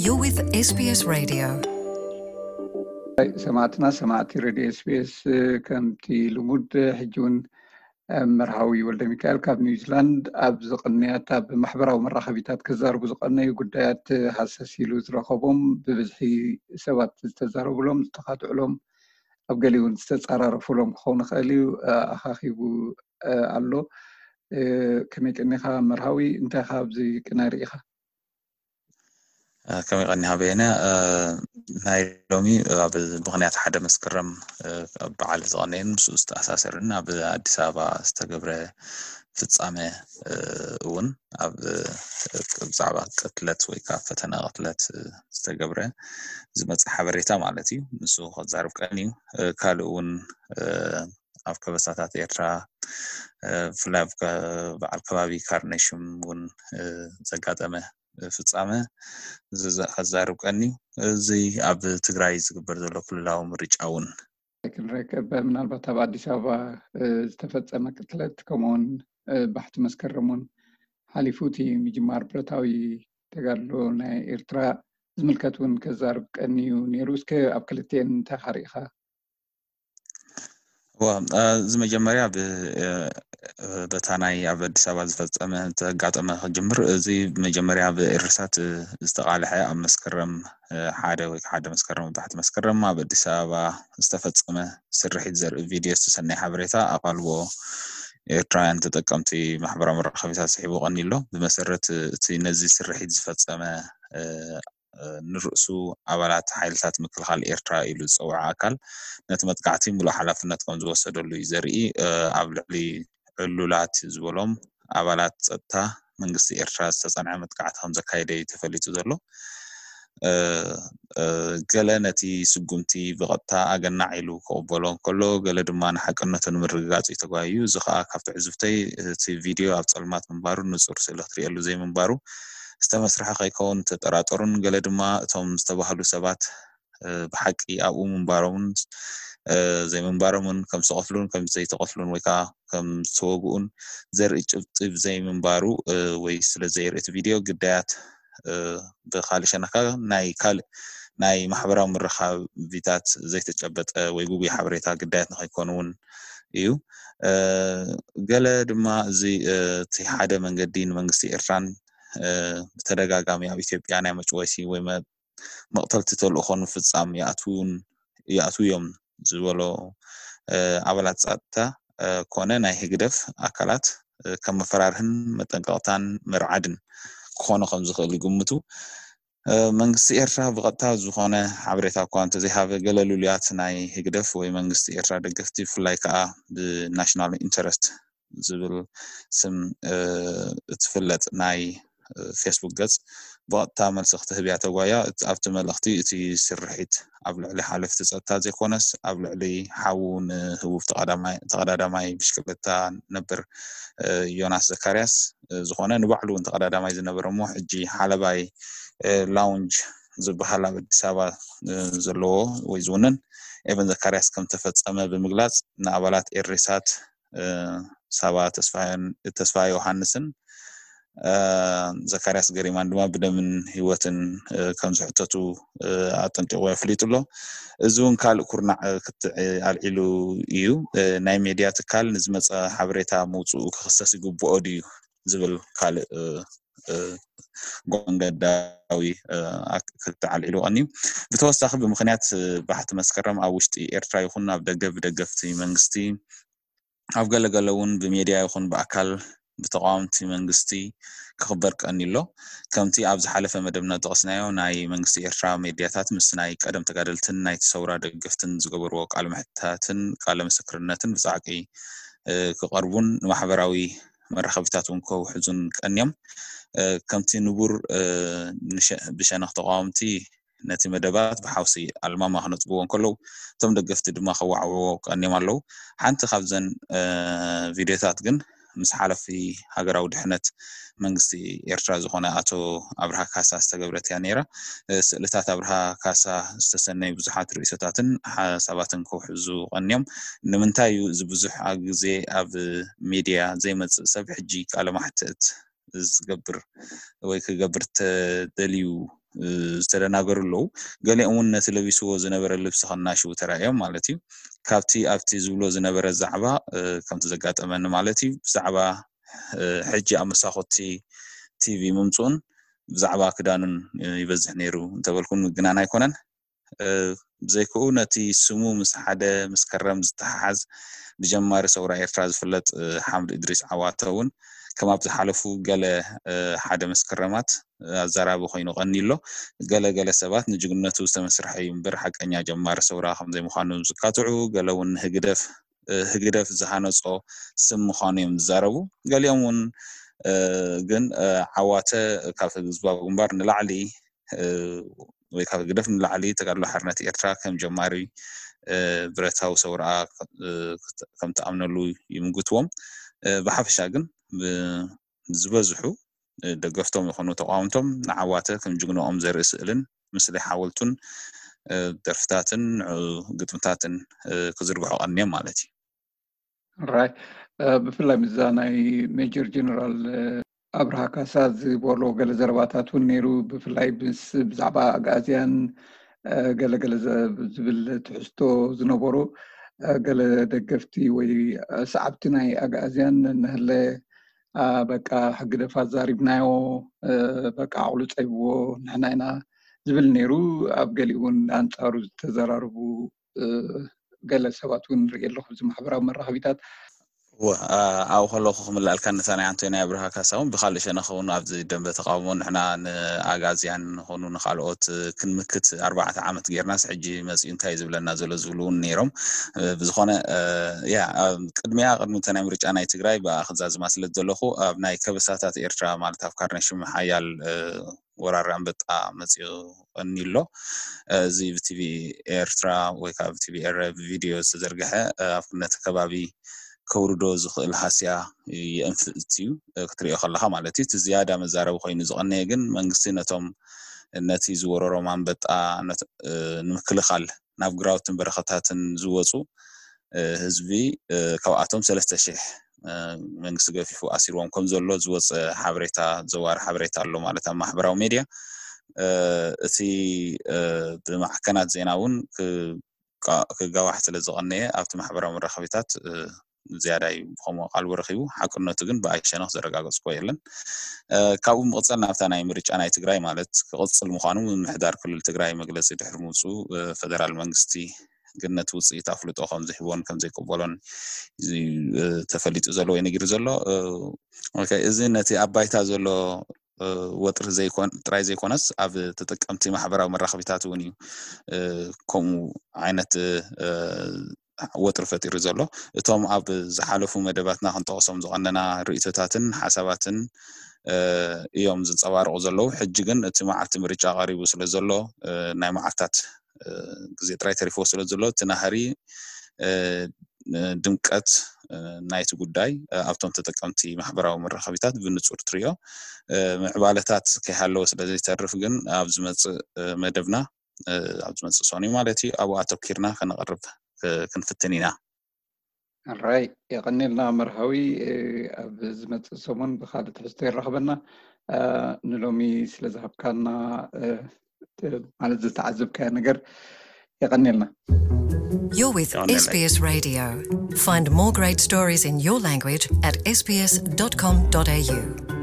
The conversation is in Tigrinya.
You're with SBS Radio. سمعتنا سمعتي راديو اس بي اس كمتي لمود حجون مرحوي ولد ميكائيل كاب نيوزيلاند ابز قنيات اب محبراو مراخبيتات كزاربو زقناي ጉዳያት حساسيلو ዝረኸቦም ብብዝሒ ሰባት ዝተዛረብሎም ዝተኻትዑሎም ኣብ ገሊውን ዝተጻራረፉሎም ክኸውን ይኽእል እዩ ኣኻኺቡ ኣሎ ከመይ ቀኒኻ መርሃዊ እንታይ ካብዚ ቅናሪኢኻ كما قلنا بينا ناي لومي بغنيات حدا مسكرم بعال زغنين مسوست أساسرنا بأديس أبابا استقبره فتصامه ون بزعبا قتلت ويكا فتنا قتلت استقبره زمت حبريتا مالتي مسو خد زعرف كانيو كالون أفكا بساتات إيرترا فلاف بعال كبابي كارنيشم ون زقادمه فتصامه زازارب كاني زي اب تግራይ ዝግበር ዘሎ ክልላዊ ምርጫውን ክንረከብ ምናልባት ኣብ ኣዲስ ኣበባ ዝተፈጸመ ቅትለት ከምኡውን ባሕቲ መስከረሙን ሓሊፉቲ ምጅማር ብረታዊ ተጋድሎ ናይ ኤርትራ ዝምልከት እውን ከዛርብ ቀኒዩ ነይሩ እስከ ኣብ ክልቴን እንታይ ሓሪእኻ መጀመርያ በታናይ ኣብ ኣዲስ ኣበባ ዝፈጸመ ተጋጠመ ጅምር እዚ መጀመርያ ብኤርሳት ዝተቃልሐ ኣብ መስከረም ሓደ ወይ ሓደ መስከረም ባሕቲ መስከረም ኣብ ኣዲስ ኣበባ ዝተፈጸመ ስርሒት ዘርኢ ቪድዮ ዝተሰነይ ሓበሬታ ኣቃልቦ ኤርትራውያን ተጠቀምቲ ማሕበራዊ መራኸቢታት ስሒቡ ቀኒሎ ብመሰረት እቲ ነዚ ስርሒት ዝፈጸመ ንርእሱ ኣባላት ሓይልታት ምክልኻል ኤርትራ ኢሉ ዝፅዋዕ ኣካል ነቲ መጥቃዕቲ ሙሉእ ሓላፍነት ከም ዝወሰደሉ እዩ ዘርኢ ኣብ ልዕሊ ዕሉላት ዝበሎም ኣባላት ፀጥታ መንግስቲ ኤርትራ ዝተጸንዐ መጥቃዕቲ ከም ዘካየደ ተፈሊጡ ዘሎ ገለ ነቲ ስጉምቲ ብቐጥታ ኣገናዕ ኢሉ ክቕበሎ ከሎ ገለ ድማ ንሓቅነቱ ንምርግጋፅ ተጓዩ እዚ ከዓ ካብቲ ዕዙፍተይ እቲ ቪድዮ ኣብ ጸልማት ምንባሩ ንጹር ስእሊ ክትሪእየሉ ዘይምንባሩ ዝተመስረሐ ከይከውን ተጠራጠሩን ገለ ድማ እቶም ዝተባህሉ ሰባት ብሓቂ ኣብኡ ምንባሮምን ዘይምንባሮምን ከም ዝተቐትሉን ከም ዘይተቐትሉን ወይ ከዓ ከም ዝተወግኡን ዘርኢ ጭብጢ ዘይምንባሩ ወይ ስለ ዘይርኢ እቲ ቪድዮ ግዳያት ብኻልእ ሸነኻ ናይ ማሕበራዊ ምርኻቢታት ዘይተጨበጠ ወይ ጉጉይ ሓበሬታ ግዳያት ንኸይኮኑ እውን እዩ ገለ ድማ እዚ እቲ ሓደ መንገዲ ንመንግስቲ ኤርትራን በተደጋጋሚ ኣብ ኢትዮጵያ ናይ መጭወሲ ወይ መቅተልቲ ተልእኾ ንፍጻም ይኣትውዮም ዝበሎ ኣባላት ፀጥታ ኮነ ናይ ህግደፍ ኣካላት ከም መፈራርህን መጠንቀቕታን መርዓድን ክኾኑ ከም ዝኽእል ይግምቱ መንግስቲ ኤርትራ ብቐጥታ ዝኾነ ሓበሬታ እኳ እንተዘይሃበ ገለ ሉልያት ናይ ህግደፍ ወይ መንግስቲ ኤርትራ ደገፍቲ ብፍላይ ከዓ ብናሽናል ኢንተረስት ዝብል ስም እትፍለጥ ናይ ፌስቡክ ገጽ ብቐጥታ መልሲ ክትህብ እያ ተጓያ ኣብቲ መልእኽቲ እቲ ስርሒት ኣብ ልዕሊ ሓለፍቲ ፀጥታ ዘይኮነስ ኣብ ልዕሊ ሓውን ህቡብ ተቐዳዳማይ ብሽክሌታ ነበር ዮናስ ዘካርያስ ዝኾነ ንባዕሉ እውን ተቐዳዳማይ ዝነበረ እሞ ሕጂ ሓለባይ ላውንጅ ዝበሃል ኣብ ኣዲስ ኣበባ ዘለዎ ወይ ዝውንን ኤቨን ዘካርያስ ከም ተፈጸመ ብምግላጽ ንኣባላት ኤሬሳት ሳባ ተስፋ ዮሃንስን ዘካርያስ ገሪማን ድማ ብደምን ህይወትን ከም ዝሕተቱ ኣጠንቂቑ የፍሊጡሎ እዚ እውን ካልእ ኩርናዕ ኣልዒሉ እዩ ናይ ሚድያ ትካል ንዝመፀ ሓበሬታ መውፅኡ ክኽሰስ ይግብኦ ድዩ ዝብል ካልእ ጎንገዳዊ ክትዓልዒሉ ቀኒዩ ብተወሳኺ ብምኽንያት ባሕቲ መስከረም ኣብ ውሽጢ ኤርትራ ይኹን ኣብ ደገ ብደገፍቲ መንግስቲ ኣብ ገለገለ እውን ብሚድያ ይኹን ብኣካል ብተቃወምቲ መንግስቲ ክኽበር ቀኒሎ ከምቲ ኣብ ዝሓለፈ መደብና ጠቕስናዮ ናይ መንግስቲ ኤርትራ ሚድያታት ምስ ናይ ቀደም ተጋደልትን ናይ ተሰውራ ደገፍትን ዝገበርዎ ቃለ መሕትታትን ቃለ ምስክርነትን ብፃዕቂ ክቐርቡን ንማሕበራዊ መራኸቢታት እውን ከውሕዙን ቀኒዮም ከምቲ ንቡር ብሸነኽ ተቃወምቲ ነቲ መደባት ብሓውሲ ኣልማማ ክነፅብዎን ከለዉ እቶም ደገፍቲ ድማ ከዋዕውዎ ቀኒዮም ኣለዉ ሓንቲ ካብዘን ቪድዮታት ግን ምስ ሓለፊ ሃገራዊ ድሕነት መንግስቲ ኤርትራ ዝኾነ ኣቶ ኣብርሃ ካሳ ዝተገብረት እያ ነይራ ስእልታት ኣብርሃ ካሳ ዝተሰነዩ ብዙሓት ርእሶታትን ሓሳባትን ከውሕዙ ቀኒዮም ንምንታይ እዩ እዚ ብዙሕ ግዜ ኣብ ሚድያ ዘይመፅእ ሰብ ሕጂ ቃለ ማሕትት ዝገብር ወይ ክገብር ተደልዩ ዝተደናገሩሉ ገሊኦም ነቲ ለቢስዎ ዝነበረ ልብሲ ከናሽው ተራእዮም ማለት እዩ ካብቲ ዝብሎ ዝነበረ ዛዕባ ከምቲ ዘጋጠመኒ ማለት እዩ ዛዕባ ሕጂ ኣብ መሳኾቲ ቲቪ ምምፁን ብዛዕባ ክዳኑን ይበዝሕ ነይሩ እንተበልኩን ምግናን ኣይኮነን ብዘይክኡ ነቲ ስሙ ምስ ሓደ መስከረም ዝተሓሓዝ ብጀማሪ ሰውራ ኤርትራ ዝፍለጥ ሓምድ ኢድሪስ ዓዋተውን ከም ኣብ ዝሓለፉ ገለ ሓደ መስከረማት ኣዛራቢ ኮይኑ ቀኒሎ ገለ ሰባት ንጅግነቱ ዝተመስርሐ እዩ እምበር ሓቀኛ ጀማሪ ሰውራ ከም ዘይምዃኑ ዝካትዑ ገለ እውን ህግደፍ ዝሃነጾ ስም ምዃኑ እዮም ዝዛረቡ ገሊኦም እውን ግን ዓዋተ ካብ ህዝባዊ ግንባር ንላዕሊ ወይ ካብ ህግደፍ ንላዕሊ ተጋድሎ ሓርነት ኤርትራ ከም ጀማሪ ብረታዊ ሰውራ ከም ተኣምነሉ ይምግትዎም ብሓፈሻ ግን ዝበዝሑ ደገፍቶም ይኾኑ ተቃውምቶም ንዓዋተ ከም ጅግኖኦም ዘርኢ ስእልን ምስሊ ሓወልቱን ደርፍታትን ግጥምታትን ክዝርግሑ ቀኒዮም ማለት እዩ ራይ ብፍላይ ምዛናይ ሜጀር ጀነራል ኣብርሃ ካሳ ዝበሎ ገለ ዘረባታት እውን ነይሩ ብፍላይ ብዛዕባ ኣጋዝያን ገለ ዝብል ትሕዝቶ ዝነበሩ ገለ ደገፍቲ ወይ ሰዓብቲ ናይ ኣጋዝያን ንህለ በቃ ሕግደፍ ኣዛሪብናዮ በቃ ዓቕሉ ፀይብዎ ንሕና ኢና ዝብል ነይሩ ኣብ ገሊኡ እውን ኣንጻሩ ዝተዘራርቡ ገለ ሰባት እውን ንርኢ ኣለኹ ብማሕበራዊ መራኸቢታት ኣብ ከለኹ ክምላልካ ነታናይ ኣንቶኒ ኣብርሃ ካሳውን ብካልእ ሸነኸውን ኣብዚ ደንበ ተቃውሞ ንሕና ንኣጋዝያን ኾኑ ንኻልኦት ክንምክት 4 ዓመት ጌርናስ ሕጂ መፅኡ እንታይ ዝብለና ዘሎ ዝብሉ ነይሮም ብዝኾነ ቅድሚ ተናይ ምርጫ ናይ ትግራይ ብኣኽዛዝማ ስለ ዘለኹ ኣብ ናይ ከበሳታት ኤርትራ ማለት ኣብ ካርነሽም ሓያል ወራሪ አንበጣ መፅኡ ቀኒሎ እዚ ብቲቪ ኤርትራ ወይ ካብ ቲቪ ቪድዮ ዝተዘርግሐ ኣብ ነቲ ከባቢ ከውርዶ ዝኽእል ሓስያ የንፍእትዩ ክትሪኦ ከለኻ ማለት እዩ ዝያዳ መዛረቢ ኮይኑ ዝቐነየ ግን መንግስቲ ነቲ ዝወረሮም አንበጣ ንምክልኻል ናብ ግራውትን በረኸታትን ዝወፁ ህዝቢ ካብኣቶም 3000 መንግስቲ ገፊፉ ኣሲርዎም ከም ዘሎ ዝወፀ ሓበሬታ ዘዋር ሓበሬታ ኣሎ ማለት ኣብ ማሕበራዊ ሚድያ እቲ ብማዕከናት ዜና እውን ክጋዋሕ ስለ ዝቐነየ ኣብቲ ማሕበራዊ መራኸቢታት ዝያዳ ከምኡ ቃል ረኺቡ ሓቅነቱ ግን ብኣይሸነኽ ዘረጋገፅኮ የለን ካብኡ ምቕፀል ናብታ ናይ ምርጫ ናይ ትግራይ ማለት ክቕፅል ምዃኑ ምሕዳር ክልል ትግራይ መግለፂ ድሕሪ ምውፅኡ ፌደራል መንግስቲ ግን ነቲ ውፅኢት ኣፍልጦ ከም ዝህቦን ከም ዘይቀበሎን ተፈሊጡ ዘሎ ወይ ነጊሩ ዘሎ እዚ ነቲ ኣባይታ ዘሎ ወጥሪ ጥራይ ዘይኮነስ ኣብ ተጠቀምቲ ማሕበራዊ መራኸቢታት እውን እዩ ከምኡ ዓይነት ወጥሪ ፈጢሩ ዘሎ እቶም ኣብ ዝሓለፉ መደባትና ክንጠቕሶም ዝቐነና ርእይቶታትን ሓሳባትን እዮም ዝንፀባርቑ ዘለዉ ሕጂ ግን እቲ መዓልቲ ምርጫ ቀሪቡ ስለ ዘሎ ናይ መዓልታት ግዜ ጥራይ ተሪፎ ስለ ዘሎ እቲ ናህሪ ድምቀት ናይቲ ጉዳይ ኣብቶም ተጠቀምቲ ማሕበራዊ መራኸቢታት ብንጹር ትሪኦ ምዕባለታት ከይሃለወ ስለ ዘይተርፍ ግን ኣብ ዝመፅእ መደብና ኣብ ዝመፅእ ሰኒ ማለት እዩ ኣብኡ ኣተኪርና ከነቐርብ ክንፍትን ኢና ራይ የቀኒልና መርሃዊ ኣብ ዝመፅእ ሰሙን ብካልእ ትሕዝቶ ይራኸበና ንሎሚ ስለ ዝሃብካና ማለት ዝተዓዘብካዮ ነገር የቀኒልና You're with SBS Radio. Find more great stories in your language at sbs.com.au